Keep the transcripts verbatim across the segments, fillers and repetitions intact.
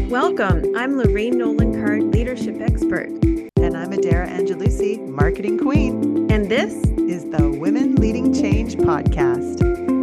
Welcome. I'm Lorraine Nolan Card, leadership expert. And I'm Adara Angelucci, marketing queen. And this is the Women Leading Change podcast.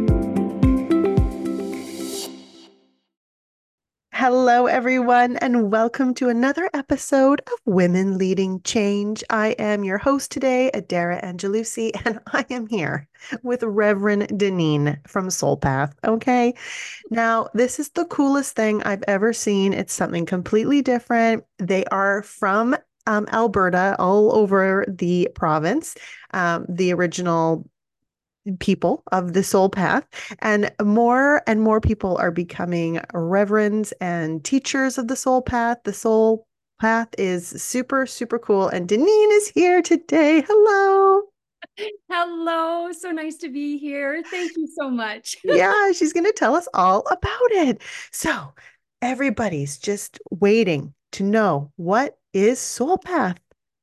Hello, everyone, and welcome to another episode of Women Leading Change. I am your host today, Adara Angelucci, and I am here with Reverend Deneen from Soul Path. Okay, now this is the coolest thing I've ever seen. It's something completely different. They are from um, Alberta, all over the province. Um, the original people of the Soul Path, and more and more people are becoming reverends and teachers of the Soul Path. The Soul Path is super, super cool. And Deneen is here today. Hello. Hello. So nice to be here. Thank you so much. Yeah, she's going to tell us all about it. So everybody's just waiting to know, what is Soul Path?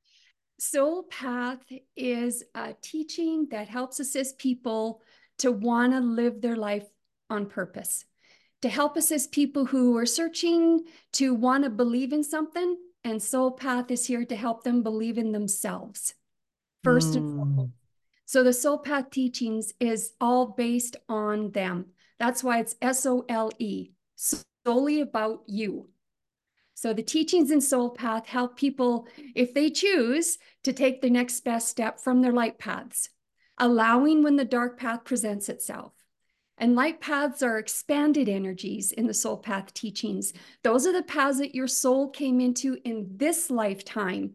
Soul Path is a teaching that helps assist people to want to live their life on purpose, to help assist people who are searching to want to believe in something. And Soul Path is here to help them believe in themselves first and foremost. So the Soul Path teachings is all based on them. That's why it's S O L E, solely about you. So the teachings in Soul Path help people, if they choose, to take the next best step from their light paths, allowing when the dark path presents itself. And light paths are expanded energies in the Soul Path teachings. Those are the paths that your soul came into in this lifetime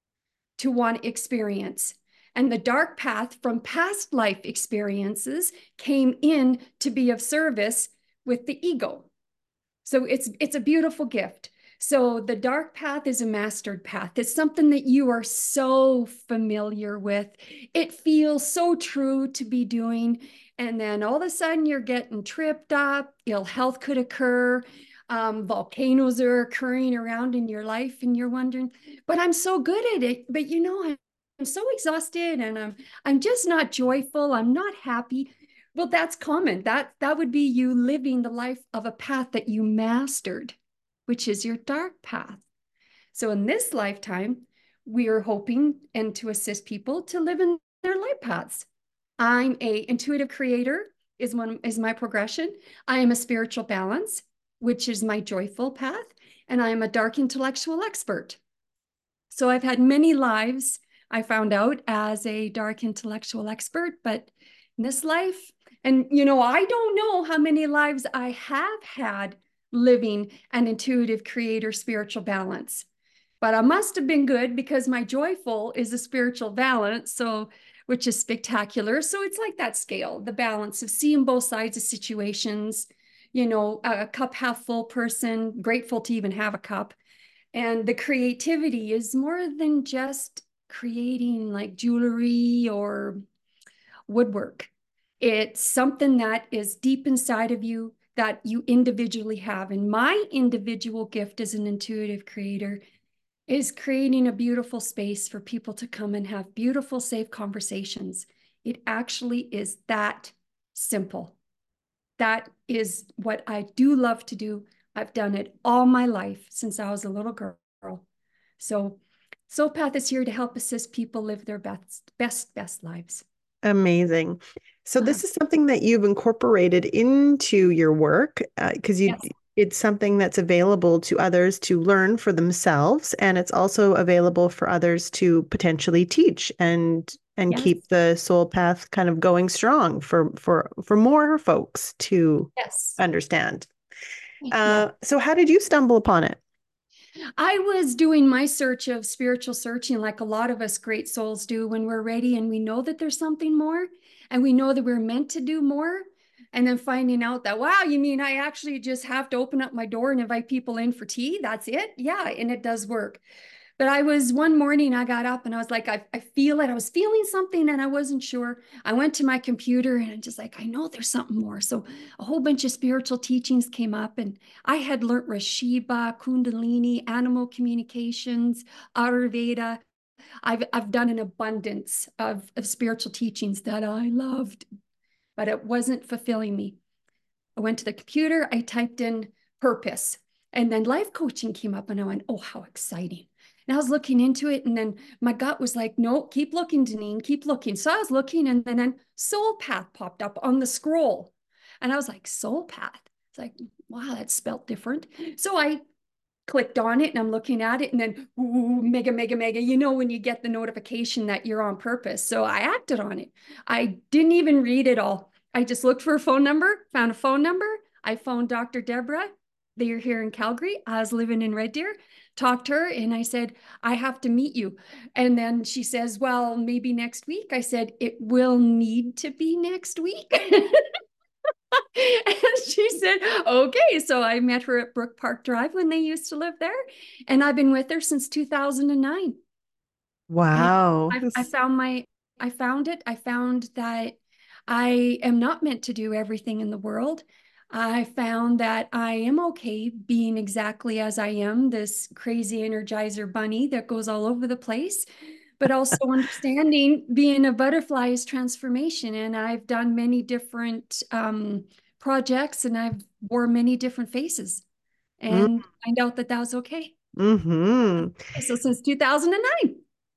to want to experience. And the dark path from past life experiences came in to be of service with the ego. So it's, it's a beautiful gift. So the dark path is a mastered path. It's something that you are so familiar with. It feels so true to be doing. And then all of a sudden you're getting tripped up, ill health could occur. Um, volcanoes are occurring around in your life and you're wondering, but I'm so good at it. But you know, I'm, I'm so exhausted and I'm, I'm just not joyful. I'm not happy. Well, that's common. That, that would be you living the life of a path that you mastered, which is your dark path. So in this lifetime, we are hoping and to assist people to live in their light paths. I'm a intuitive creator is one is my progression. I am a spiritual balance, which is my joyful path, and I am a dark intellectual expert. So I've had many lives, I found out, as a dark intellectual expert, but in this life, and you know, I don't know how many lives I have had living an intuitive creator spiritual balance, but I must have been good because my joyful is a spiritual balance, so which is spectacular. So it's like that scale, the balance of seeing both sides of situations, you know, a cup half full person, grateful to even have a cup. And the creativity is more than just creating like jewelry or woodwork. It's something that is deep inside of you that you individually have. And my individual gift as an intuitive creator is creating a beautiful space for people to come and have beautiful, safe conversations. It actually is that simple. That is what I do love to do. I've done it all my life since I was a little girl. So Soul Path is here to help assist people live their best, best, best lives. Amazing. So Uh-huh. this is something that you've incorporated into your work because uh, you Yes. it's something that's available to others to learn for themselves, and it's also available for others to potentially teach and and Yes. keep the Soul Path kind of going strong for for for more folks to Yes. understand. Yeah. Uh, so how did you stumble upon it? I was doing my search of spiritual searching like a lot of us great souls do when we're ready and we know that there's something more and we know that we're meant to do more. And then finding out that, wow, you mean I actually just have to open up my door and invite people in for tea? That's it? Yeah, and it does work. But I was one morning, I got up and I was like, I, I feel it. I was feeling something and I wasn't sure. I went to my computer and I'm just like, I know there's something more. So a whole bunch of spiritual teachings came up and I had learned Rashiba, Kundalini, animal communications, Ayurveda. I've, I've done an abundance of, of spiritual teachings that I loved, but it wasn't fulfilling me. I went to the computer, I typed in purpose. And then life coaching came up and I went, oh, how exciting. And I was looking into it. And then my gut was like, no, keep looking, Deneen, keep looking. So I was looking and then, then Soul Path popped up on the scroll. And I was like, Soul Path. It's like, wow, that's spelled different. So I clicked on it and I'm looking at it and then ooh, mega, mega, mega, you know, when you get the notification that you're on purpose. So I acted on it. I didn't even read it all. I just looked for a phone number, found a phone number. I phoned Doctor Deborah. They're here in Calgary. I was living in Red Deer, talked to her and I said, I have to meet you. And then she says, well, maybe next week. I said, it will need to be next week. And she said, okay. So I met her at Brook Park Drive when they used to live there. And I've been with her since two thousand nine. Wow. I, I found my, I found it. I found that I am not meant to do everything in the world. I found that I am okay being exactly as I am, this crazy energizer bunny that goes all over the place, but also understanding being a butterfly is transformation. And I've done many different um, projects and I've wore many different faces and find out that that was okay. Mm-hmm. So since two thousand nine.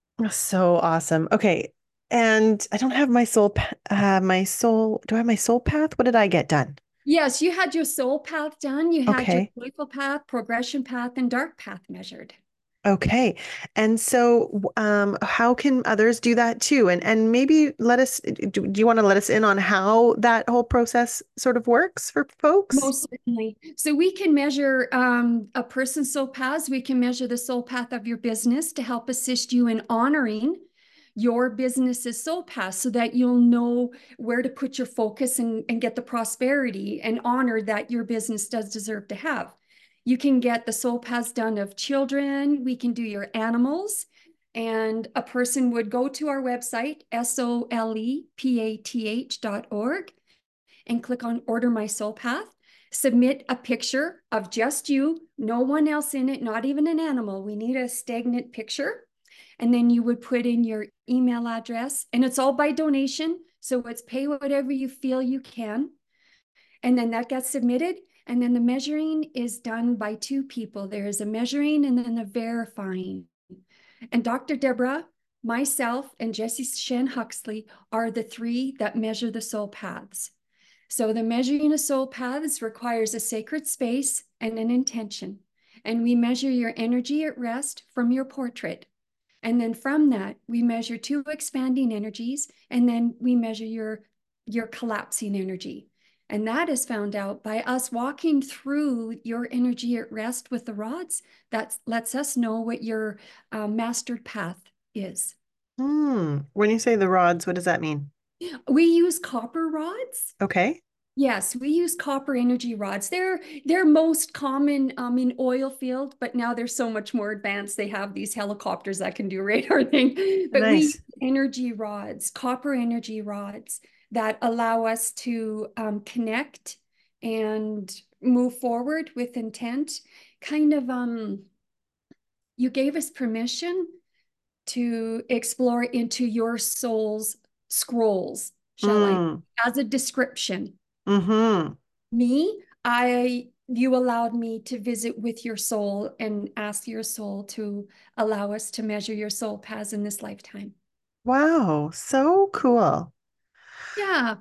So awesome. Okay. And I don't have my soul, pa- uh, my soul, do I have my soul path? What did I get done? Yes, you had your soul path done. You had your Okay. joyful path, progression path, and dark path measured. Okay. And so, um, how can others do that too? And and maybe let us, do, do you want to let us in on how that whole process sort of works for folks? Most certainly. So we can measure um, a person's soul paths. We can measure the soul path of your business to help assist you in honoring your business's soul path so that you'll know where to put your focus and, and get the prosperity and honor that your business does deserve to have. You can get the soul paths done of children. We can do your animals. And a person would go to our website, S O L E P A T H dot org, and click on Order My Soul Path. Submit a picture of just you, no one else in it, not even an animal. We need a stagnant picture. And then you would put in your email address, and it's all by donation. So it's pay whatever you feel you can. And then that gets submitted. And then the measuring is done by two people. There is a measuring and then a verifying. And Doctor Deborah, myself, and Jessie Shen Huxley are the three that measure the soul paths. So the measuring of soul paths requires a sacred space and an intention. And we measure your energy at rest from your portrait. And then from that, we measure two expanding energies, and then we measure your, your collapsing energy. And that is found out by us walking through your energy at rest with the rods. That lets us know what your uh, mastered path is. Hmm. When you say the rods, what does that mean? We use copper rods. Okay. Yes, we use copper energy rods. They're they're most common um, in oil field, but now they're so much more advanced. They have these helicopters that can do radar thing. But we use Nice. energy rods, copper energy rods that allow us to um, connect and move forward with intent. Kind of, um, you gave us permission to explore into your soul's scrolls, shall I, Mm. as a description. Mm-hmm. Me, I you allowed me to visit with your soul and ask your soul to allow us to measure your soul paths in this lifetime. Wow. So cool. Yeah,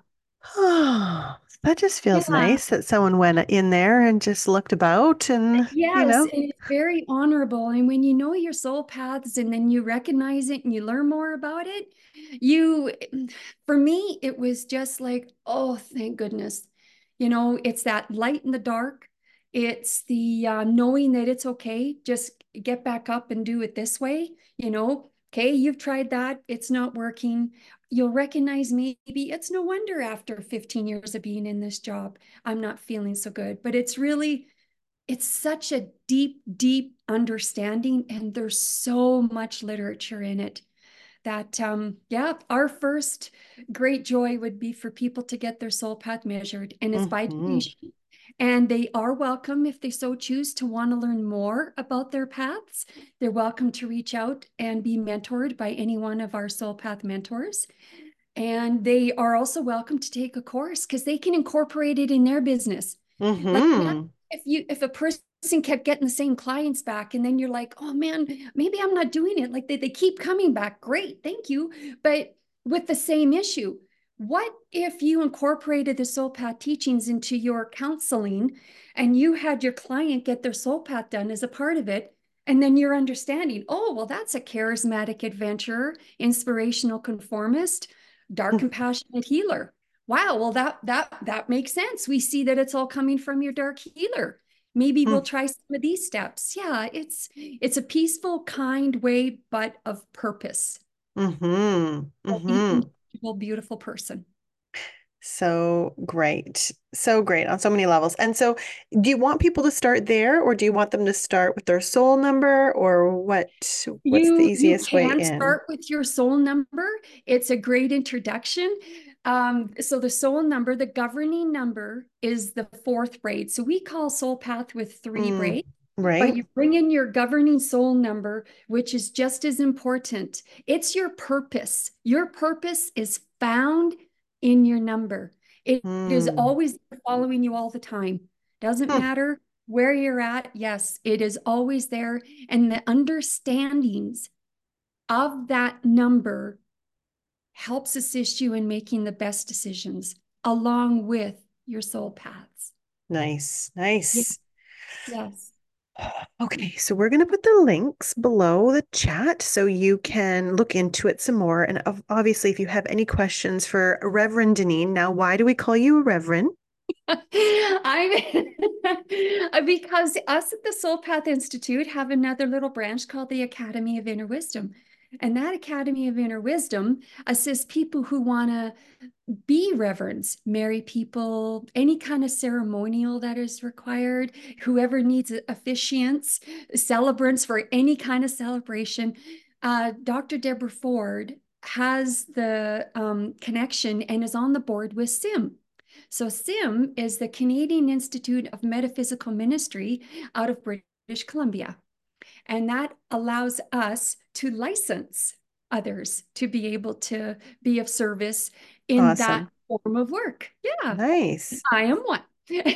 Oh, that just feels yeah. nice that someone went in there and just looked about and, you Yes, know. and it's very honorable. And when you know your soul paths and then you recognize it and you learn more about it, you, for me, it was just like, oh, thank goodness. You know, it's that light in the dark. It's the uh, knowing that it's okay. Just get back up and do it this way. You know, okay, you've tried that. It's not working. You'll recognize maybe it's no wonder after fifteen years of being in this job, I'm not feeling so good. But it's really, it's such a deep, deep understanding, and there's so much literature in it that, um, yeah, our first great joy would be for people to get their soul path measured, and it's by Mm-hmm. donation. And they are welcome if they so choose to want to learn more about their paths. They're welcome to reach out and be mentored by any one of our soul path mentors. And they are also welcome to take a course because they can incorporate it in their business. Like Mm-hmm. if you if a person kept getting the same clients back, and then you're like, oh man, maybe I'm not doing it. Like they, they keep coming back. Great, thank you. But with the same issue, what if you incorporated the soul path teachings into your counseling and you had your client get their soul path done as a part of it? And then you're understanding, oh, well, that's a charismatic adventurer, inspirational conformist, dark compassionate healer. Wow, well, that that that makes sense. We see that it's all coming from your dark healer. Maybe we'll try some of these steps. Yeah, it's it's a peaceful, kind way, but of purpose. Mm-hmm. A deep, Mm-hmm. beautiful, beautiful person. So great. So great on so many levels. And so do you want people to start there, or do you want them to start with their soul number, or what what's the You you easiest way can in? start with your soul number. It's a great introduction. Um, so the soul number, the governing number is the fourth braid. So we call soul path with three Mm, braids, but right? you bring in your governing soul number, which is just as important. It's your purpose. Your purpose is found in your number. It, it is Mm. always following you all the time. Doesn't Hmm. matter where you're at. Yes, it is always there. And the understandings of that number helps assist you in making the best decisions along with your soul paths. Nice. Yeah. Nice. Yes. Okay, so we're going to put the links below the chat so you can look into it some more. And obviously, if you have any questions for Reverend Deneen, now why do we call you a Reverend? I'm because us at the Soul Path Institute have another little branch called the Academy of Inner Wisdom. And that Academy of Inner Wisdom assists people who want to be reverends, marry people, any kind of ceremonial that is required, whoever needs officiants, celebrants for any kind of celebration. Uh, Doctor Deborah Ford has the um, connection and is on the board with S I M. So S I M is the Canadian Institute of Metaphysical Ministry out of British Columbia. And that allows us to license others to be able to be of service in that Awesome. form of work. Yeah, Nice. I am one.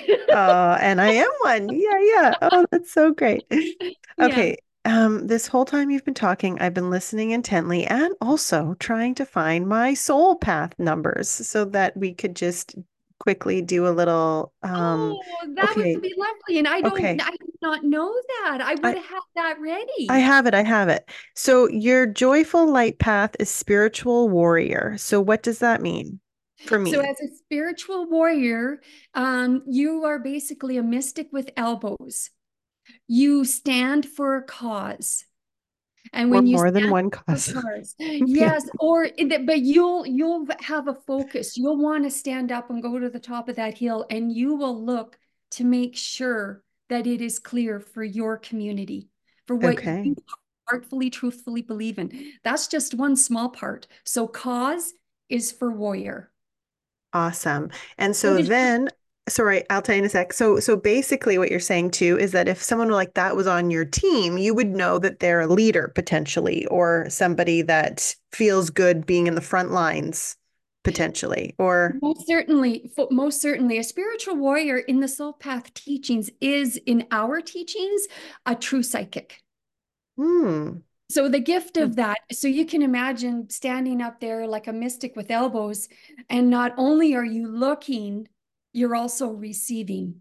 Uh, and I am one. Yeah, yeah. Oh, that's so great. Yeah. Okay. Um, this whole time you've been talking, I've been listening intently and also trying to find my soul path numbers so that we could just quickly do a little um Oh, that okay, would be lovely. And I don't, okay. I did not know that. I would I have had that I ready. have it. I have it. So your joyful light path is spiritual warrior. So what does that mean for So me? as a spiritual warrior, um, you are basically a mystic with elbows. You stand for a cause. And Or when you more than stand one for cause. cars, Yeah. yes, or but you'll you'll have a focus. You'll want to stand up and go to the top of that hill, and you will look to make sure that it is clear for your community, for what Okay. you heartfully, truthfully believe in. That's just one small part. So cause is for warrior. Awesome. And What so is then, sorry, I'll tell you in a sec. So, so basically what you're saying too is that if someone like that was on your team, you would know that they're a leader potentially, or somebody that feels good being in the front lines potentially, or most certainly, most certainly, a spiritual warrior in the soul path teachings is in our teachings a true psychic. hmm. So the gift of that, so you can imagine standing up there like a mystic with elbows, and not only are you looking, you're also receiving.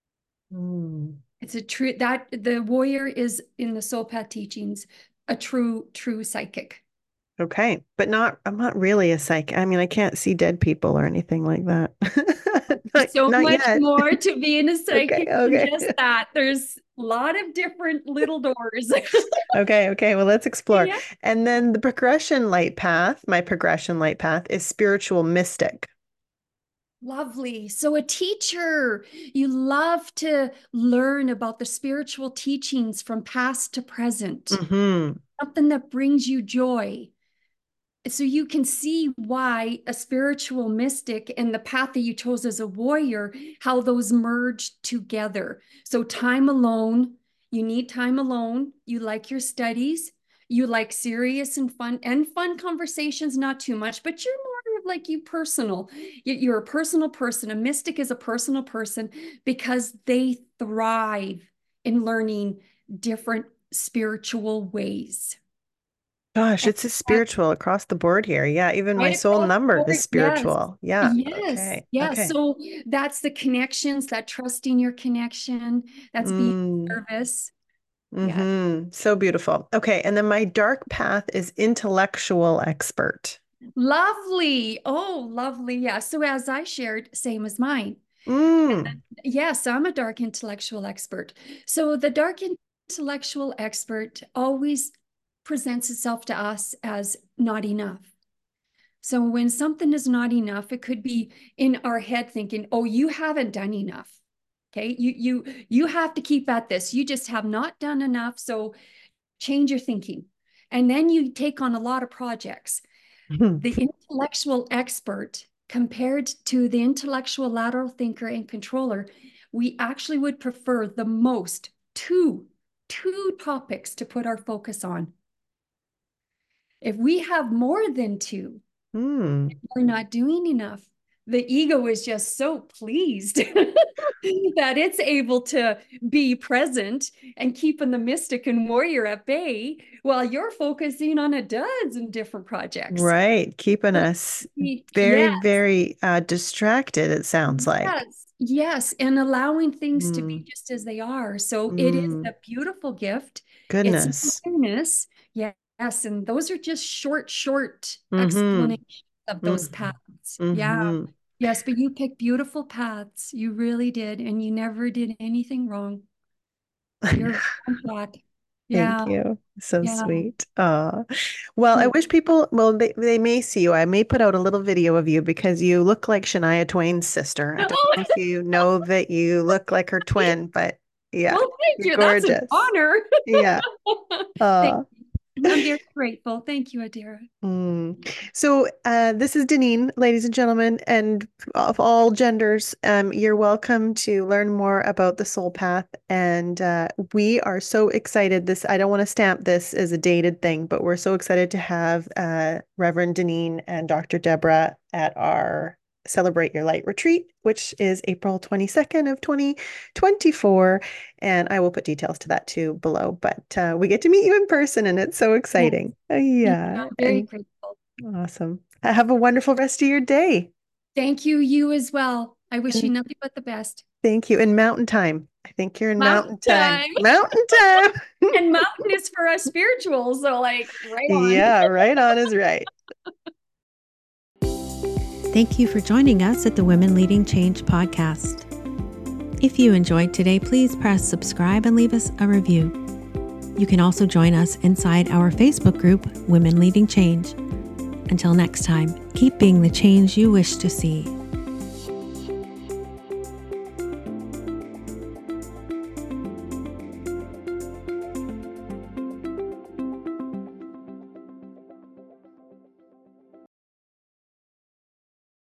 Hmm. It's a true that the warrior is in the soul path teachings, a true, true psychic. Okay, but not, I'm not really a psychic. I mean, I can't see dead people or anything like that. Not, So not much yet. more to being a Okay, psychic than okay. just that. There's a lot of different little doors. Okay, okay. Well, let's explore. Yeah. And then the progression light path, my progression light path is spiritual mystic. Lovely. So, a teacher, you love to learn about the spiritual teachings from past to present, Hmm. something that brings you joy. So, you can see why a spiritual mystic and the path that you chose as a warrior, how those merge together. So, time alone, you need time alone. You like your studies. You like serious and fun and fun conversations, not too much, but you're more of like you personal. You're a personal person. A mystic is a personal person because they thrive in learning different spiritual ways. Gosh, it's a spiritual across the board here. Yeah, even my Right soul across the number board, is yes. spiritual. Yeah. Yes. Okay. Yeah. Okay. So that's the connections, that trusting your connection, that's being Mm. service. Mm-hmm. Yeah. So beautiful. Okay. And then my dark path is intellectual expert. Lovely. Oh, lovely. Yeah. So as I shared, same as mine. Mm. Yes, I'm a dark intellectual expert. So the dark intellectual expert always presents itself to us as not enough. So when something is not enough, it could be in our head thinking, oh, you haven't done enough. Okay, you you you have to keep at this. You just have not done enough. So change your thinking. And then you take on a lot of projects. The intellectual expert compared to the intellectual lateral thinker and controller, we actually would prefer the most two, two topics to put our focus on. If we have more than two, Mm. we're not doing enough. The ego is just so pleased that it's able to be present and keeping the mystic and warrior at bay while you're focusing on a dozen different projects. Right. Keeping So, us very, yes, very uh, distracted, it sounds like. yes, yes, and allowing things to be Mm. just as they are. So it is Mm. a beautiful gift. Goodness. It's awareness. Yes, and those are just short, short Mm-hmm. explanations of those Mm-hmm. paths. Mm-hmm. Yeah. Yes, but you picked beautiful paths. You really did. And you never did anything wrong. You're on track. Yeah. Thank you. So Yeah. sweet. Uh, well, I wish people, well, they, they may see you. I may put out a little video of you because you look like Shania Twain's sister. I don't know if you know that you look like her twin, but yeah, Well, thank you're you. gorgeous. That's an honor. Yeah. Uh, Thank you. I'm very grateful. Thank you, Adira. Mm. So uh, this is Deneen, ladies and gentlemen, and of all genders, um, you're welcome to learn more about the soul path. And uh, we are so excited. This I don't want to stamp this as a dated thing, but we're so excited to have uh, Reverend Deneen and Doctor Deborah at our Celebrate Your Light retreat, which is April twenty-second of twenty twenty-four. And I will put details to that too below. But uh, we get to meet you in person and it's so exciting. Yes. Uh, yeah. I'm very and grateful. Awesome. Have a wonderful rest of your day. Thank you, you as well. I wish and you nothing but the best. Thank you. And mountain time. I think you're in mountain, Mountain time. time. Mountain time. And mountain is for us spiritual. So like right on. Yeah, right on is right. Thank you for joining us at the Women Leading Change podcast. If you enjoyed today, please press subscribe and leave us a review. You can also join us inside our Facebook group, Women Leading Change. Until next time, keep being the change you wish to see.